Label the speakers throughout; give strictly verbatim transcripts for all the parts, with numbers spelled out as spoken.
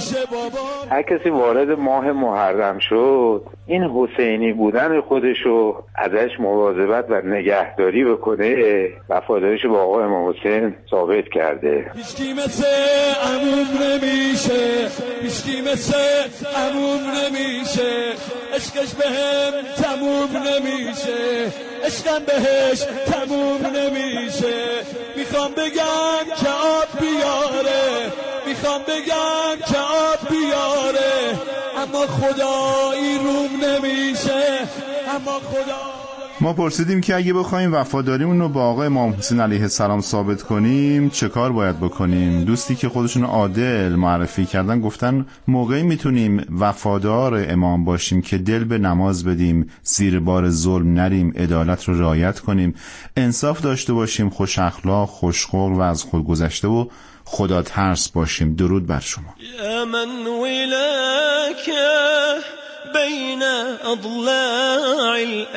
Speaker 1: هر کسی وارد ماه محرم شد این حسینی بودن خودشو ازش مواظبت و نگهداری بکنه، وفاداریشو با آقا امام حسین ثابت کرده.
Speaker 2: هیچکی مثل عموم نمیشه، هیچکی مثل عموم نمیشه، عشقش بهم تموم نمیشه، عشقم بهش تموم نمیشه. میخوام بگم که آب بیاره، میخوام بگم که آب بیاره، اما خدایی روم نمیشه، اما خدا.
Speaker 3: ما پرسیدیم که اگه بخوایم وفاداریمون رو با آقای امام حسین علیه السلام ثابت کنیم چه کار باید بکنیم؟ دوستی که خودشون عادل معرفی کردن گفتن موقعی میتونیم وفادار امام باشیم که دل به نماز بدیم، زیر بار ظلم نریم، عدالت رو رعایت کنیم، انصاف داشته باشیم، خوش اخلاق، خوشخلق و از خود گذشته و خدا ترس باشیم. درود بر شما.
Speaker 2: یا من ولک بین اضلاع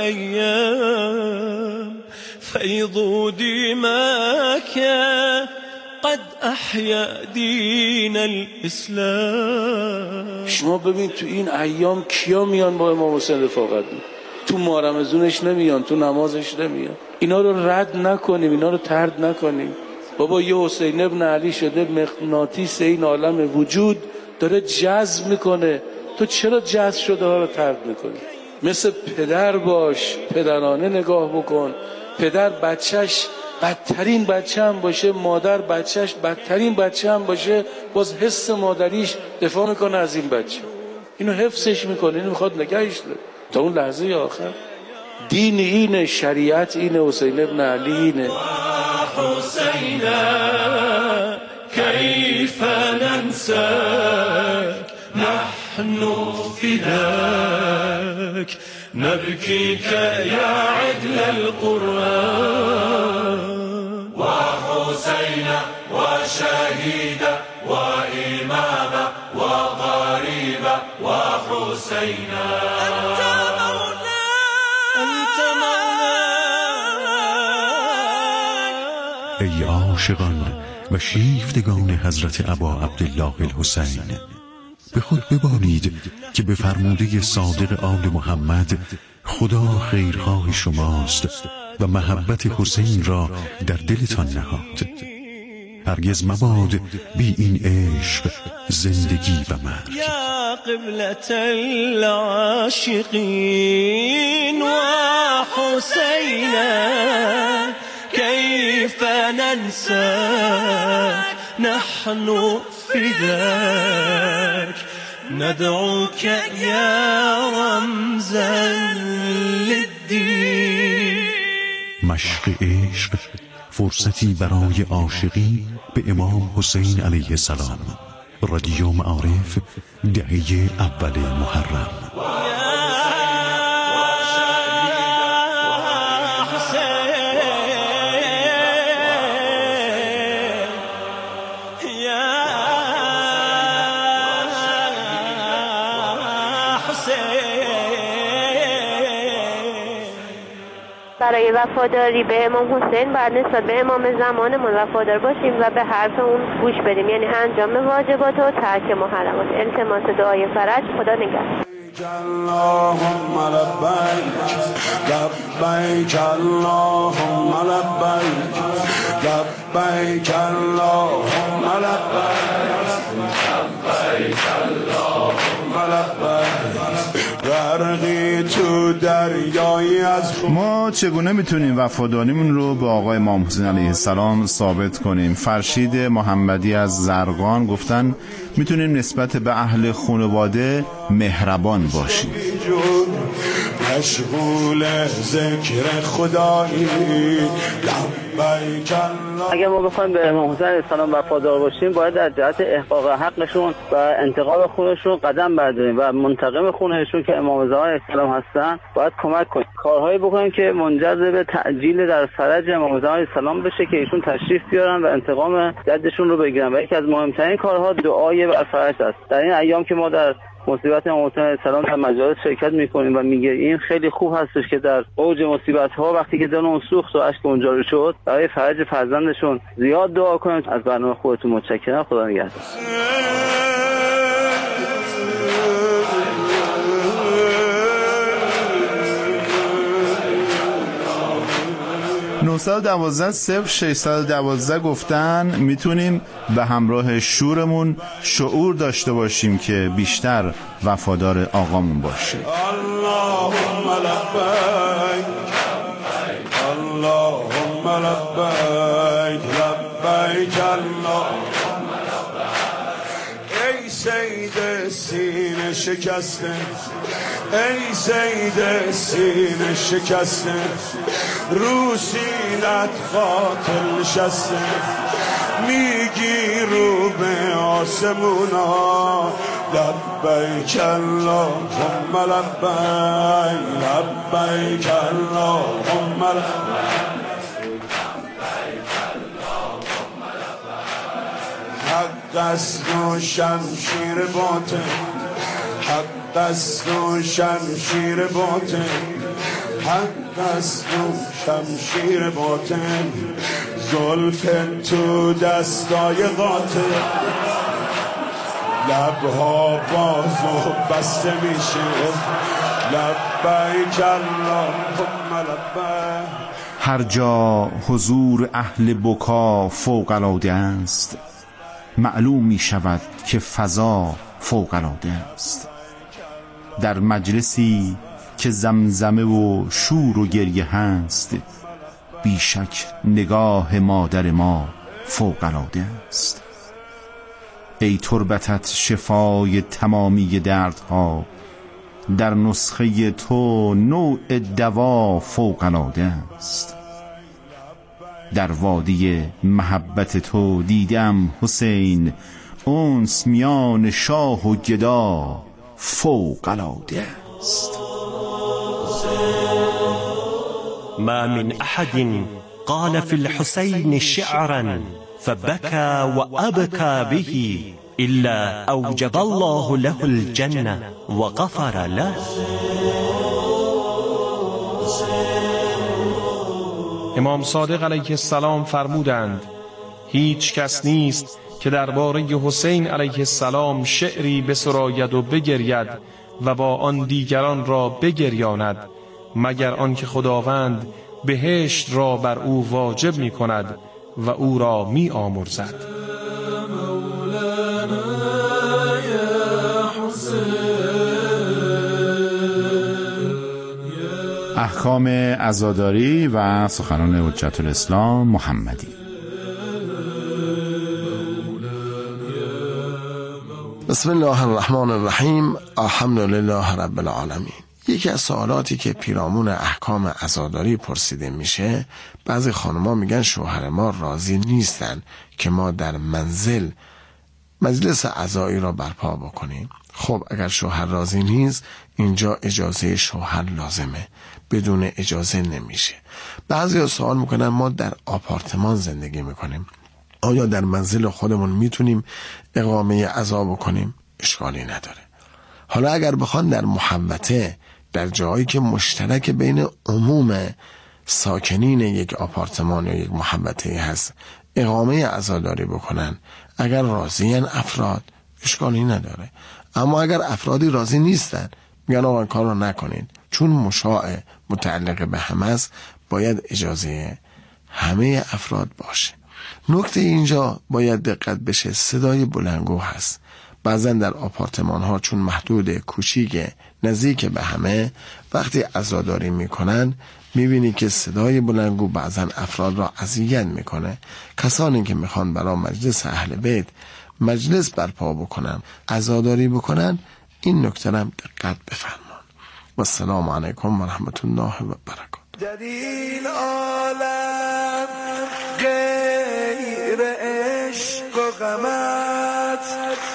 Speaker 2: الایام فیض دماک قد احیا دین الاسلام.
Speaker 4: شما ببین تو این ایام کیا میان با امام حسین رفاقت؟ تو ماه رمضانش نمیان، تو نمازش نمیان. اینا رو رد نکنیم، اینا رو طرد نکنیم. بابا یه حسین ابن علی شده مغناطیس این عالم وجود، داره جذب میکنه. تو چرا جذب شده ها رو طرد میکنی؟ مثل پدر باش، پدرانه نگاه بکن. پدر بچهش بدترین بچه هم باشه، مادر بچهش بدترین بچه هم باشه، باز حس مادریش دفاع میکنه از این بچه، اینو حفظش میکنه، اینو میخواد نگهش داره تا اون لحظه آخر. دین اینه، شریعت اینه، حسین ابن علی اینه.
Speaker 2: حسین کیف ننساک نحن فداك نبكيك يا عدل القرآن وحسين وشهيدا وإماما وقريبا وحسينا أنت مولانا أنت مولانا.
Speaker 5: ای عاشقان و شیفتگان حضرت ابا عبدالله الحسین، به خود ببالید که به فرموده صادق آل محمد خدا خیرخواه شماست و محبت حسین را در دلتان نهاد. هرگز مباد بی این عشق زندگی و مرگ.
Speaker 2: یا قبلة العاشقین و حسین کیف ننساک نحن فداك ندعوك يا رمزا للدين.
Speaker 5: مشق عشق فرصتی برای عاشقی به امام حسین علیه السلام. رادیو معارف دهه اول محرم.
Speaker 6: برای وفاداری به امام حسین باید نسبت به امام زمانمون وفادار باشیم و به حرف اون گوش بدیم، یعنی انجام واجبات و ترک محرمات. التماس دعای فرج. خدا نگهدار.
Speaker 7: اللهم لبیک لبیک اللهم لبیک لبیک اللهم لبیک لبیک اللهم لبیک. غرقی تو دریایی از
Speaker 3: ما چگونه میتونیم وفاداریمون رو به آقای امام حسین علیه السلام ثابت کنیم؟ فرشید محمدی از زرقان گفتن میتونیم نسبت به اهل خانواده مهربان باشیم.
Speaker 7: مشغول ذکر خدایی.
Speaker 8: اگر ما بخوایم به امام حسین علیه السلام وفادار باشیم باید در جهت احقاق حقشون و انتقام خونشون قدم برداریم و منتقم خونشون که امام زمان علیه السلام هستن باید کمک کنیم، کارهایی بکنیم که منجر به تعجیل در فرج امام زمان علیه السلام بشه که ایشون تشریف بیارن و انتقام جدشون رو بگیرن. و یکی از مهمترین کارها دعای بر فرج است. در این ایام که ما در مصیبت امام حسین علیه السلام در مجالس شرکت میکنیم و میگیم خیلی خوب هستش که در اوج مصیبت ها وقتی که دلمون سوخت و اشک اون جاری شد برای فرج فرزندشون زیاد دعا کنیم. از برنامه خودتون متشکرم. خدا نگهدار.
Speaker 3: نه یک دو صفر شش یک دو گفتن میتونیم به همراه شورمون شعور داشته باشیم که بیشتر وفادار آقامون باشیم.
Speaker 7: اللهم لبیک اللهم لبیک لبیک اللهم لبیک. ای سید سینه شکسته، ای سید سینه شکسته، رو سینت قاتل نشسته، میگی رو به آسمونا لبیک اللهم لبیک لبیک اللهم لبیک. حق است و شمشیر باطل، حق است و شمشیر باطل، حق است و شمشیر باطل، زلف تو دستای قاتل، لبها باز و بسته میشه لبیک اللهم لبیک.
Speaker 3: هر جا حضور اهل بکا فوق العاده است، معلوم می شود که فضا فوق العاده است. در مجلسی که زمزمه و شور و گریه هست، بیشک نگاه مادر ما فوق العاده است. ای تربتت شفای تمامی دردها، در نسخه تو نوع دوا فوق العاده است. در وادی محبت تو دیدم حسین، انس میان شاه و گدا فوق العاده است.
Speaker 2: ما من احد قال في الحسين شعرا فبكى وأبكى به إلا أوجب الله له الجنة وغفر له.
Speaker 9: امام صادق علیه السلام فرمودند هیچ کس نیست که درباره حسین علیه السلام شعری بسراید و بگرید و با آن دیگران را بگریاند مگر آنکه خداوند بهشت را بر او واجب می کند و او را می آمرزد.
Speaker 3: احکام عزاداری و سخنان حجت الاسلام محمدی.
Speaker 10: بسم الله الرحمن الرحیم. الحمد لله رب العالمین. یکی از سوالاتی که پیرامون احکام عزاداری پرسیده میشه، بعضی خانم‌ها میگن شوهر ما راضی نیستن که ما در منزل مجلس عزایی را برپا بکنیم. خب اگر شوهر راضی نیست، اینجا اجازه شوهر لازمه، بدون اجازه نمیشه. بعضی سوال میکنن ما در آپارتمان زندگی میکنیم، آیا در منزل خودمون میتونیم اقامه عزا بکنیم؟ اشکالی نداره. حالا اگر بخوان در محوطه، در جایی که مشترک بین عموم ساکنین یک آپارتمان یا یک محوطه هست اقامه عزاداری بکنن، اگر راضیین افراد اشکالی نداره. اما اگر افرادی راضی نیستن، میگن آقا کار رو نکنید، چون مشاع متعلق به همه است، باید اجازه همه افراد باشه. نکته اینجا باید دقت بشه، صدای بلندگو هست. بعضا در آپارتمان ها چون محدود، کوچیک، نزدیک به همه، وقتی عزاداری میکنن میبینی که صدای بلندگو بعضا افراد را اذیت میکنه. کسانی که میخوان برای مجلس اهل بیت مجلس برپا بکنن، عزاداری بکنن، این نکته را دقت بفرمان. و السلام علیکم و رحمت الله و برکاته.
Speaker 7: در این عالم غیر عشق و غمت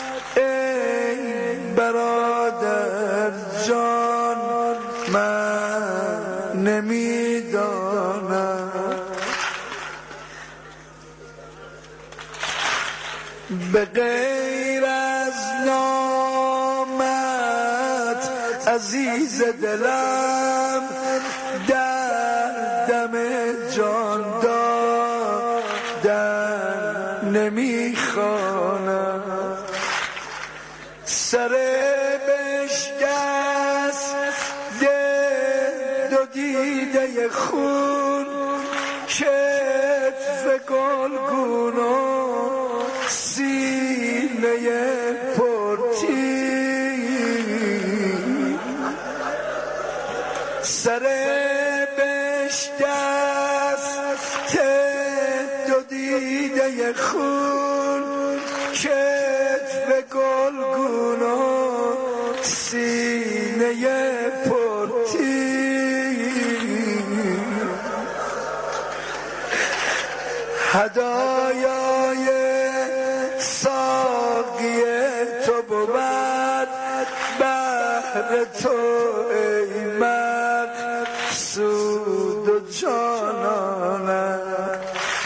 Speaker 7: ای برادر جان من نمیدانم، به غیر از نامت عزیز دلم در دم جان دادن نمیخوانم. سر بشکست دل دو دیده خون
Speaker 11: کتف گلگون و سینه پرتی سر بشکست دو دیده خون کتف گلگون و سینه پرتی هدایای ساقی تو بود بهر تو ای مقصود و جانانم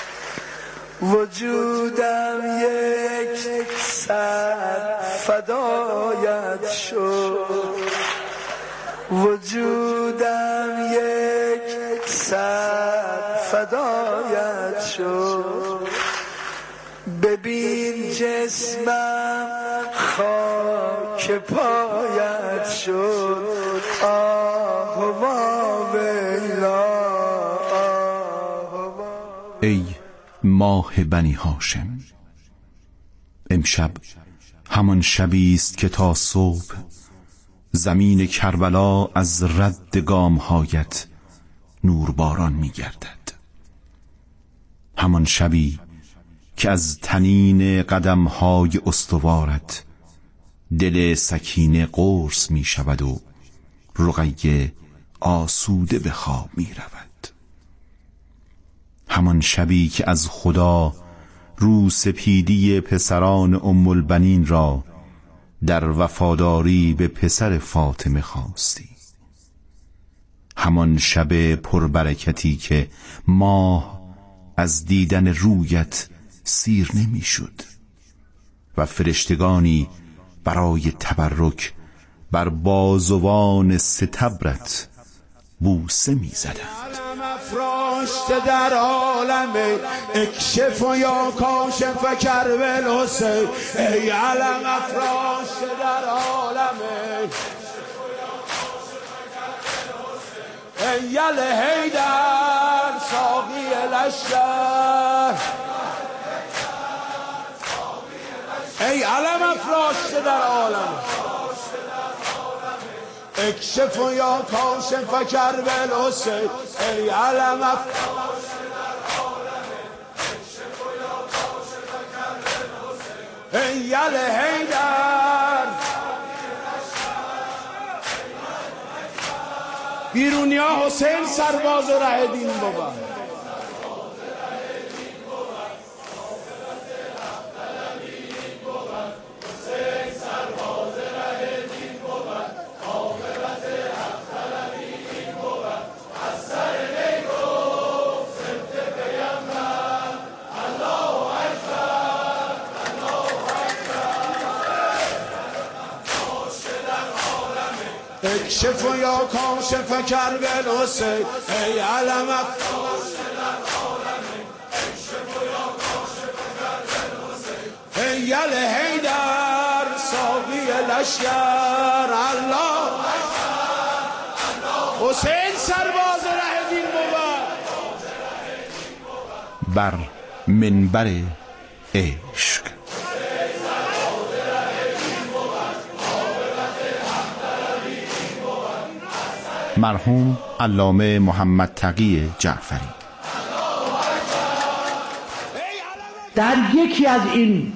Speaker 11: وجودم یک سر فدایت شد وجودم یک سر فدایت شد ببین جسمم خاک پایت شد آه واویلا
Speaker 3: ای ماه بنی هاشم امشب همان شبی است که تا صبح زمین کربلا از رد گام‌هایت نورباران می‌گردد همان شبی که از تنین قدم‌های استوارت دل سکینه قرص می‌شود و رقیه آسوده به خواب می‌رود همان شبی که از خدا رو سپیدی پسران ام البنین را در وفاداری به پسر فاطمه خواستی همان شب پربرکتی که ماه از دیدن رویت سیر نمیشد و فرشتگانی برای تبرک بر بازوان ستبرت بوسه میزدند
Speaker 7: افراشته در عالم اکشف و یا کاشف کرب الحسین ای علم افراشته در عالم ای یل حیدر ساقی لشکر ای علم افراشته در عالم اکشف و یا کاشف کرب الحسین ای علم افراشته در عالم اکشف و یا کاشف کرب الحسین ای یل حیدر بیرونیا حسین سرباز ره دین بود اکشف و یا کاشف کرب الحسین ای علم افراشته در عالم اکشف و یا کاشف کرب الحسین ای یل حیدر ساقی لشکر الله حسین سرباز ره دین بود
Speaker 3: بر منبر عشق مرحوم علامه محمد تقی جعفری.
Speaker 12: در یکی از این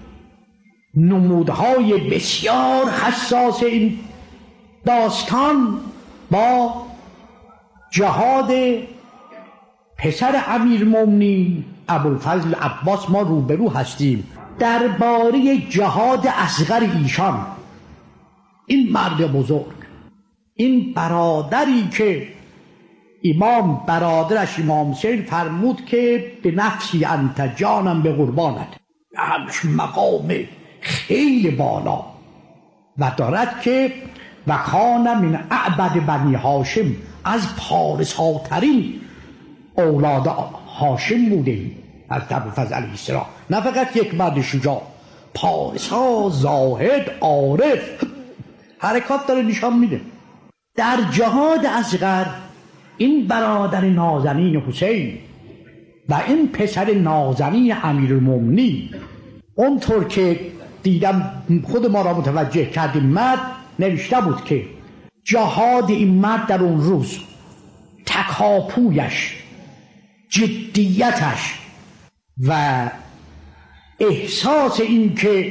Speaker 12: نمودهای بسیار حساس این داستان با جهاد پسر امیرالمومنین ابوالفضل عباس ما روبرو هستیم. درباره جهاد اصغر ایشان، این مرد بزرگ، این برادری که امام برادرش امام حسین فرمود که به نفسی انت جانم به قربانت، همش مقام خیلی بالا و دارد که و کان من اعبد بنی هاشم، از پارس ها ترین اولاد هاشم بوده از ابوالفضل علیه السلام، نه فقط یک مرد شجاع، پارس ها، زاهد، عارف، حرکات داره نشان میده. در جهاد اصغر این برادر نازنین حسین و این پسر نازنین امیرالمومنین اونطور که دیدم خود ما را متوجه کردیم مرد نوشته بود که جهاد این مرد در اون روز، تکاپویش، جدیتش و احساس این که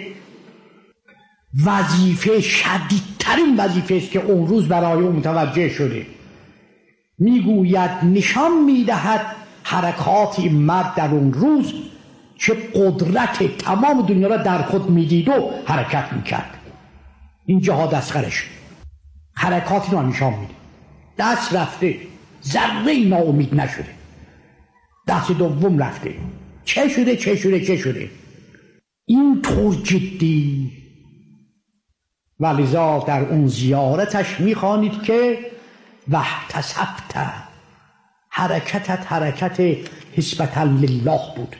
Speaker 12: وظیفه شدیدترین وظیفه است که اون روز برای اون متوجه شده، میگوید نشان میدهد حرکات این مرد در اون روز چه قدرت تمام دنیا را در خود میدید و حرکت میکرد. این جهاد اصغرش حرکاتی را نشان میده، دست رفته، ذره ناامید نشده، دست دوم رفته، چه شده چه شده چه شده، این طور جدی. و لذا در اون زیارتش میخوانید که واحتسبت، حرکتت حرکت حسبة لله بود،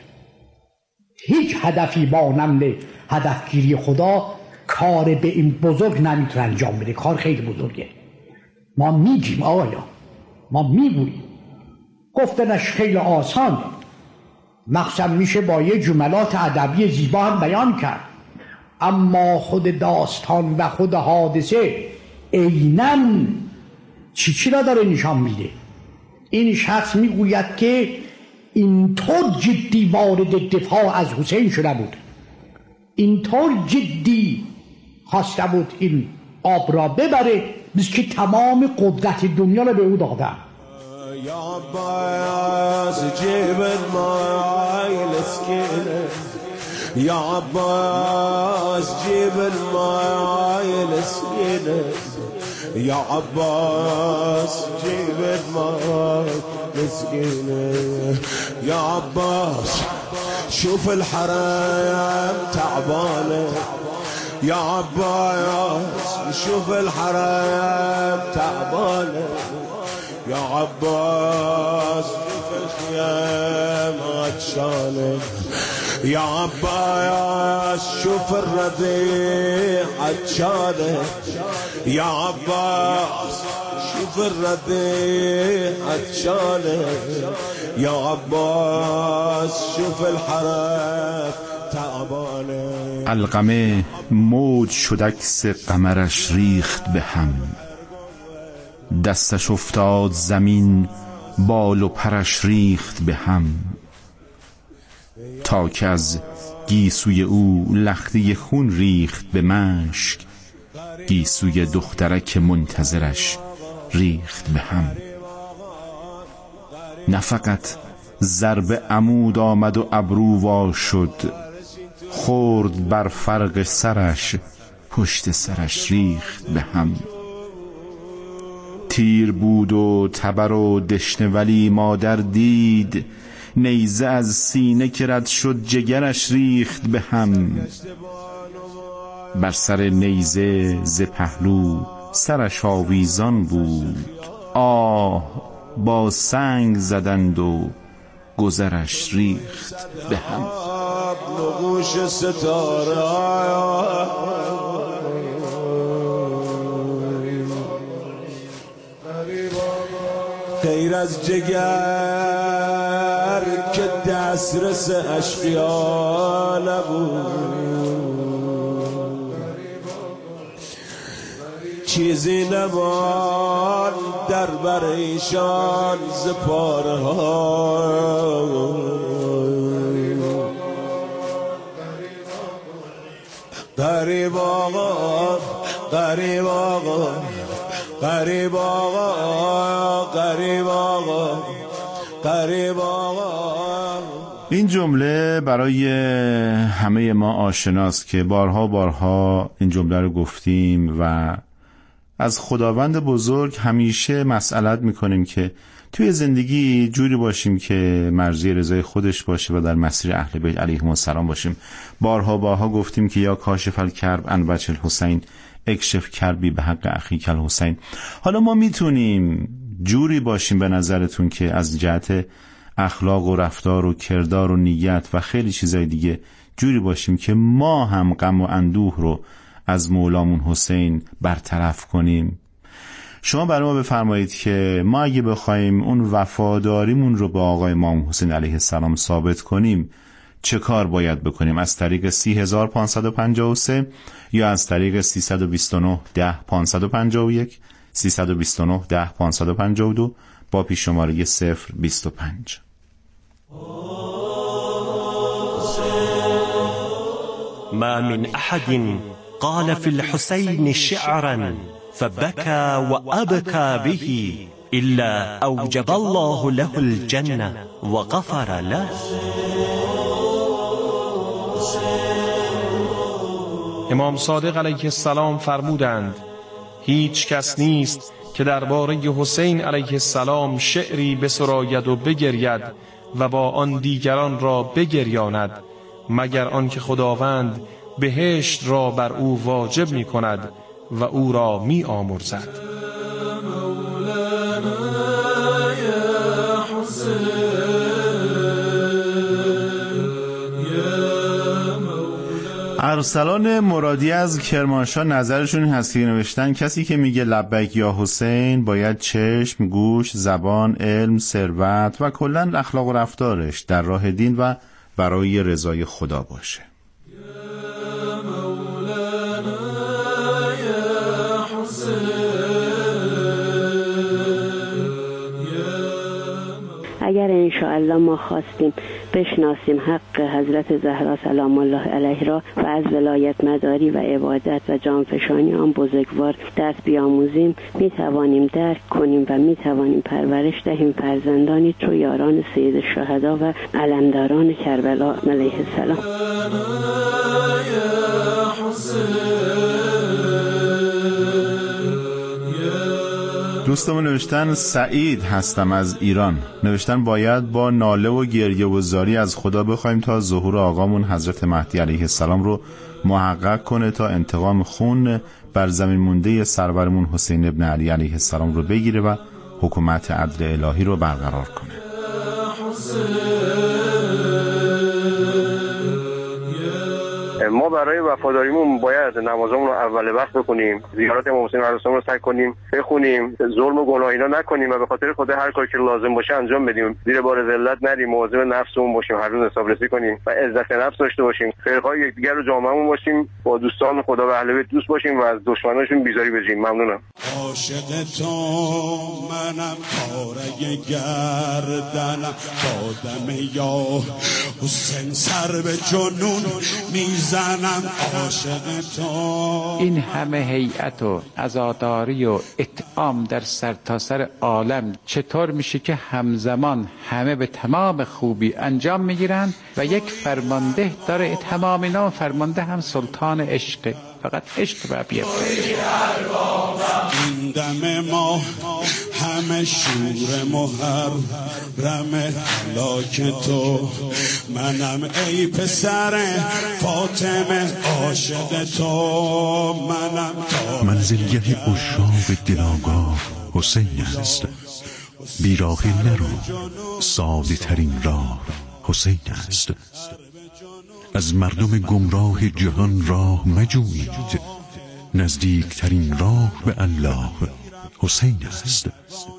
Speaker 12: هیچ هدفی با نمل هدفگیری خدا کار به این بزرگ نمیتونه انجام بده. کار خیلی بزرگه. ما میگیم آیا ما میگوییم، گفتنش خیلی آسانه، مقصد میشه با یه جملات ادبی زیبا هم بیان کرد، اما خود داستان و خود حادثه عیناً چی چی را داره نشان میده. این شخص میگوید که اینطور جدی وارد دفاع از حسین شده بود، اینطور جدی خواسته بود این آب را ببره، بس که تمام قدرت دنیا را به او دادم.
Speaker 7: یا عباس جیب الماء الاسكينه، یا عباس جیب الماء الاسكينه، یا عباس جیب الماء الاسكينه، یا عباس شوف الحرم تعبانه، يا عباس شوف الحرم تعبانه، يا عباس شوف الخيام عطشانه، يا عباس شوف الربيع عطشانه، يا عباس شوف الربيع عطشانه، يا عباس شوف الحرم تعبانه.
Speaker 3: علقمه موج شد عکس قمرش ریخت به هم، دستش افتاد زمین بال و پرش ریخت به هم، تا که از گیسوی او لخته خون ریخت به مشک، گیسوی دخترک منتظرش ریخت به هم. نه فقط ضرب عمود آمد و ابرو وا شد، خورد بر فرق سرش، پشت سرش ریخت به هم. تیر بود و تبر و دشنه ولی مادر دید، نیزه از سینه که رد شد جگرش ریخت به هم. بر سر نیزه ز پهلو سرش آویزان بود، آه با سنگ زدند و گذرش ریخت به هم.
Speaker 7: نقوش ستاره غیر از جگر که دسترس اشقیا نبود، چیزی نمان در بر ایشان ز پاره ها. غریب آقا غریب آقا غریب آقا غریب آقا غریب آقا.
Speaker 3: این جمله برای همه ما آشناست که بارها بارها این جمله رو گفتیم و از خداوند بزرگ همیشه مسئلت میکنیم که توی زندگی جوری باشیم که مرضی رضای خودش باشه و در مسیر اهل بیت علیهم السلام باشیم. بارها بارها گفتیم که یا کاشف الکرب عن وجه الحسین اکشف کربی به حق اخیک الحسین. حالا ما میتونیم جوری باشیم به نظرتون که از جهت اخلاق و رفتار و کردار و نیت و خیلی چیزای دیگه جوری باشیم که ما هم غم و اندوه رو از مولامون حسین برطرف کنیم. شما برای ما بفرمایید که ما اگه بخوایم اون وفاداریمون رو به آقای امام حسین علیه السلام ثابت کنیم چه کار باید بکنیم؟ از طریق سی هزار پانصد و پنجاه و سه یا از طریق سیصد و بیست و نه ده پانصد و پنجاه و یک سیصد و بیست و نه ده پانصد و پنجاه و دو با پیش شماره صفر بیست و پنج.
Speaker 2: ما من أحد قال في الحسين شعرا فبكى وأبكى به إلا أوجب الله له الجنة وغفر له.
Speaker 9: امام صادق علیه السلام فرمودند هیچ کس نیست که درباره حسین علیه السلام شعری بسراید و بگرید و با آن دیگران را بگریاند مگر آنکه خداوند بهشت را بر او واجب می کند و او را می آمرزد.
Speaker 3: ارسلان مرادی از کرمانشاه نظرشون این هست که نوشتن کسی که میگه لبیک یا حسین باید چشم، گوش، زبان، علم، ثروت و کلاً اخلاق و رفتارش در راه دین و برای رضای خدا باشه.
Speaker 13: اگر انشاءالله ما خواستیم بشناسیم حق حضرت زهرا سلام الله علیها را و از ولایت مداری و عبادت و جانفشانی آن بزرگوار دست بیاموزیم می توانیم درک کنیم و می توانیم پرورش دهیم فرزندانی چو یاران سید الشهدا و علمداران کربلا علیه السلام.
Speaker 3: دوستمون نوشتن سعید هستم از ایران. نوشتن باید با ناله و گریه و زاری از خدا بخوایم تا ظهور آقامون حضرت مهدی علیه السلام رو محقق کنه تا انتقام خون بر زمین مونده سرورمون حسین ابن علی علیه السلام رو بگیره و حکومت عدل الهی رو برقرار کنه.
Speaker 14: ما برای وفاداریمون باید نمازامون رو اول وقت بکنیم، زیارت امام حسین علیه السلام رو سعی کنیم بخونیم، ظلم و گناه اینا نکنیم و به خاطر خدا هر کاری که لازم باشه انجام بدیم، زیر بار ذلت ندیم، مواظب نفسمون باشیم، هر روز حسابرسی کنیم و عزت نفس داشته باشیم، خیرخواه یکدیگر رو جامعهمون باشیم، با دوستان خدا و اهل بیت دوست باشیم و از دشمناشون بیزاری بجیم. ممنونم.
Speaker 7: عاشق تو منم تارک گردنم دادم یا حسین سر به جنون میزنم عاشق تو.
Speaker 15: این همه هیئت و عزاداری و اطعام در سرتاسر عالم چطور میشه که همزمان همه به تمام خوبی انجام میگیرن و یک فرمانده داره تمام اینا فرمانده هم سلطان عشق، فقط عشق و بیفته.
Speaker 7: این دم ما همه شور محرم هلاک تو منم ای پسر فاطمه عاشق تو منم.
Speaker 5: منزلگه عشاق دلاگاه حسین است، بیراه نرو ساده ترین راه حسین است. از مردم گمراه جهان راه مجویید، نزدیکترین راه به الله حسین است.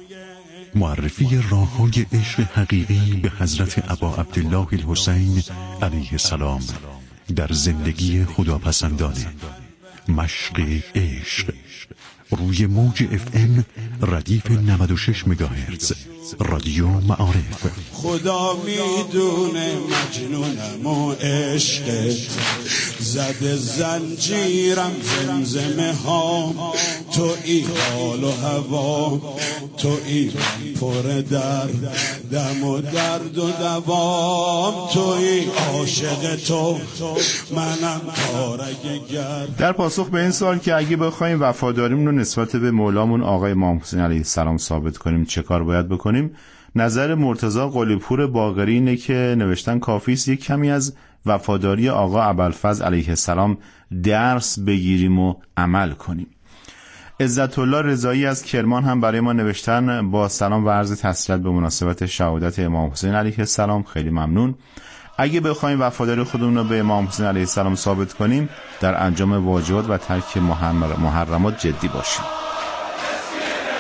Speaker 5: معرفی راه‌های عشق حقیقی به حضرت ابا عبدالله الحسین علیه السلام در زندگی خداپسندانه. مشق عشق روی موج اف ام ردیف نود و شش مگاهرتز رادیو معارف.
Speaker 7: خدا میدونه مجنونم و عشقت زده زنجیرم زمزمه ها تو ای حال و هوا تو ای پر درد دم و درد و دوام تو ای عاشق تو منم تارک گرد.
Speaker 3: در پاسخ به این سوال که اگه بخوایم وفاداریمون رو نسبت به مولامون آقای امام حسین علیه السلام ثابت کنیم چه کار باید بکنیم، نظر مرتضی قلی‌پور باقری اینه که نوشتن کافی است یک کمی از وفاداری آقا ابوالفضل علیه السلام درس بگیریم و عمل کنیم. عزت الله رضایی از کرمان هم برای ما نوشتن با سلام و عرض تسلیت به مناسبت شهادت امام حسین علیه السلام، خیلی ممنون. اگه بخوایم وفاداری خودمون رو به امام حسین علیه السلام ثابت کنیم در انجام واجبات و ترک محرمات جدی باشیم.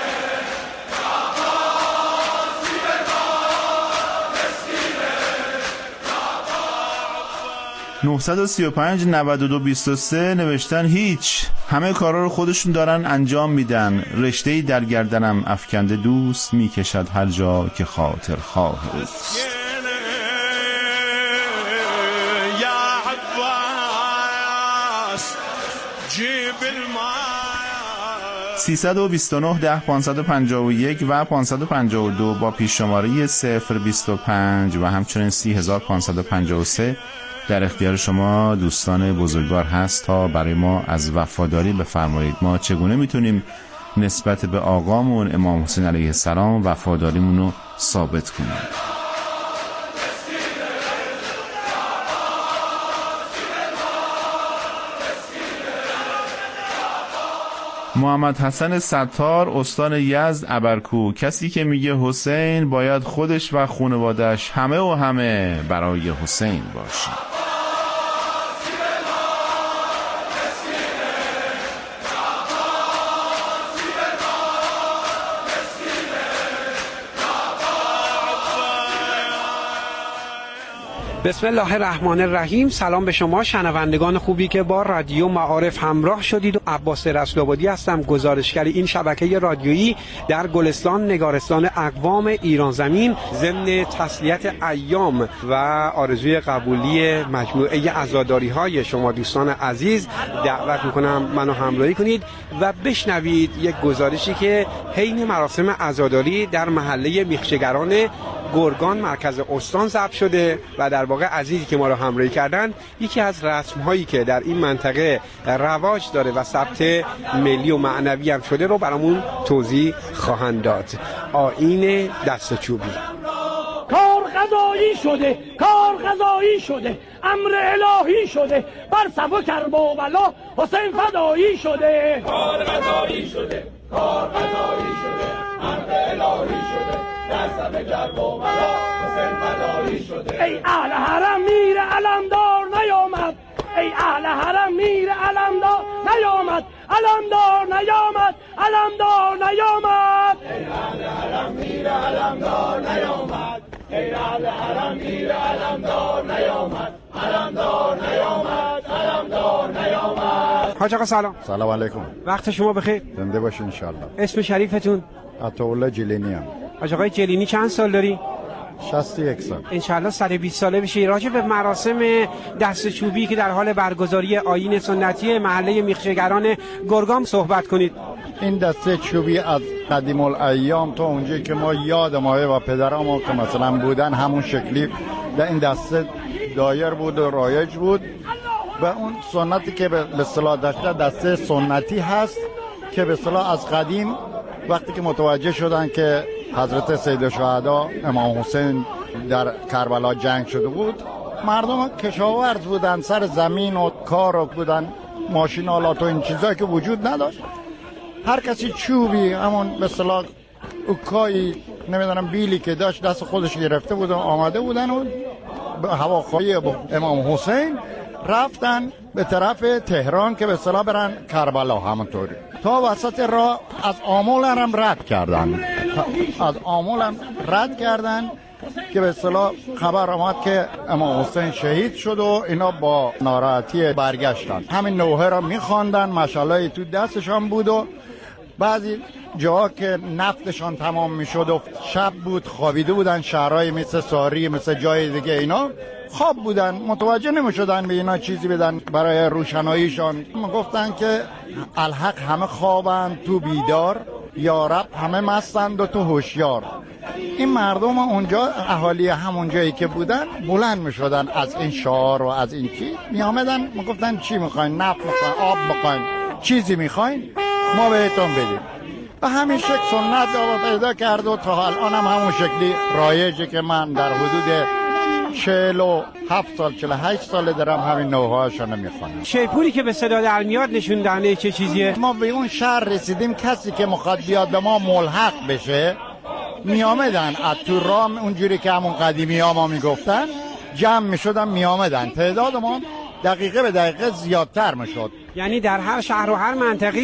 Speaker 3: نه سه پنج نه دو دو سه نوشتن هیچ، همه کارا رو خودشون دارن انجام میدن، رشته‌ای در گردنم افکنده دوست میکشد هر جا که خاطر خواه اوست. سیصد و بیست و نه ده پانصد و پنجاه و یک و پانصد و پنجاه و دو با پیش شماره صفر بیست و پنج و همچنین سی هزار پانصد و پنجاه و سه در اختیار شما دوستان بزرگوار هست تا برای ما از وفاداری بفرمایید. ما چگونه میتونیم نسبت به آقامون امام حسین علیه السلام وفاداریمون رو ثابت کنیم؟ محمد حسن ستار استان یزد ابرکو، کسی که میگه حسین باید خودش و خانواده‌اش همه و همه برای حسین باشه.
Speaker 16: بسم الله الرحمن الرحیم. سلام به شما شنوندگان خوبی که با رادیو معارف همراه شدید. و عباس رسول‌آبادی هستم، گزارشگر این شبکه رادیویی در گلستان نگارستان اقوام ایران زمین. ضمن تسلیت ایام و آرزوی قبولی مجموعه عزاداری های شما دوستان عزیز دعوت میکنم منو همراهی کنید و بشنوید یک گزارشی که حین مراسم عزاداری در محله میخچگران گرگان مرکز استان ضبط شده و در واقع عزیزی که ما رو همراهی کردن یکی از رسم هایی که در این منطقه رواج داره و ثبت ملی و معنوی هم شده رو برامون توضیح خواهند داد. آیین دست چوبی.
Speaker 17: کار قضایی شده، کار قضایی شده، امر الهی شده، بر صف کربلا حسین فدایی شده.
Speaker 7: کار قضایی شده، کار قضایی شده، امر الهی شده، در صف کربلا حسین فدایی شده.
Speaker 17: ای اهل حرم میر علمدار نیامد، ای اهل حرم میر علمدار نیامد، علمدار نیامد، علمدار نیامد.
Speaker 7: ای اهل حرم میر علمدار نیامد، ای اهل حرم میر علمدار نیامد، علمدار نیامد، علمدار نیامد.
Speaker 16: حاج آقا سلام.
Speaker 18: سلام علیکم.
Speaker 16: وقت شما بخیر.
Speaker 18: زنده باشین ان شاء الله.
Speaker 16: اسم شریفتون؟
Speaker 18: عطاالله جیلینی ام.
Speaker 16: حاج آقای جیلینی چند سال داری؟
Speaker 18: شصت و یک سال.
Speaker 16: ان شاء الله صد و بیست ساله بشی. راجع به مراسم دست چوبی که در حال برگزاری آیین سنتی محله میخچگران گرگان صحبت کنید.
Speaker 18: این دسته چوبی از قدیم الایام تا اونجایی که ما یاد مایه و پدرام که مثلا بودن همون شکلی در این دسته دایر بود و رایج بود و اون سنتی که به اصطلاح داشته دسته سنتی هست که به اصطلاح از قدیم وقتی که متوجه شدن که حضرت سید الشهدا امام حسین در کربلا جنگ شده بود، مردم کشاورز بودن، سر زمین و کار بودن، ماشین آلات و این چیزایی که وجود نداشت. هر کسی چوبی همون به اصطلاح اوکایی نمیدونم بیلی که داشت دست خودش گرفته بود و آمده بودن و به هواخواهی امام حسین رفتن به طرف تهران که به اصطلاح برن کربلا. همونطوری تا وسط راه از آمول هم رد کردن، از آمول هم رد کردن که به اصطلاح خبر آمد که امام حسین شهید شد و اینا با ناراحتی برگشتن. همین نوحه را میخواندن، مشعلای تو دستشان بود و بعضی جاها که نفتشان تمام میشد و شب بود خوابیده بودن، شهرهای مثل ساری مثل جای دیگه اینا خواب بودن، متوجه نمیشدن به اینا چیزی بدن برای روشناییشان. گفتن که الحق همه خوابند تو بیدار، یا رب همه مستند و تو هوشیار. این مردم اونجا اهالی همون جایی که بودن بلند میشدن از این شعار و از این چی می آمدن میگفتن چی میخواین، نفت میخواین، آب میخواین، چیزی میخواین ما بهتون بدیم. و همین شکل سنت رو پیدا کرد و تا الان هم همون شکلی رایجه که من در حدود چهل و هفت سال چهل و هشت سال دارم همین نوهاشو میخوانم.
Speaker 16: شیپوری که به صدا در میاد نشون دهنده چه چیزیه؟
Speaker 18: ما به اون شهر رسیدیم، کسی که میخواد بیاد به ما ملحق بشه می آمدن از تو راه، اونجوری که همون قدیمی ها ما میگفتن جمع میشدن می آمدن. تعداد ما دقیقه به دقیقه زیادتر میشد.
Speaker 16: یعنی در هر شهر و هر منطقه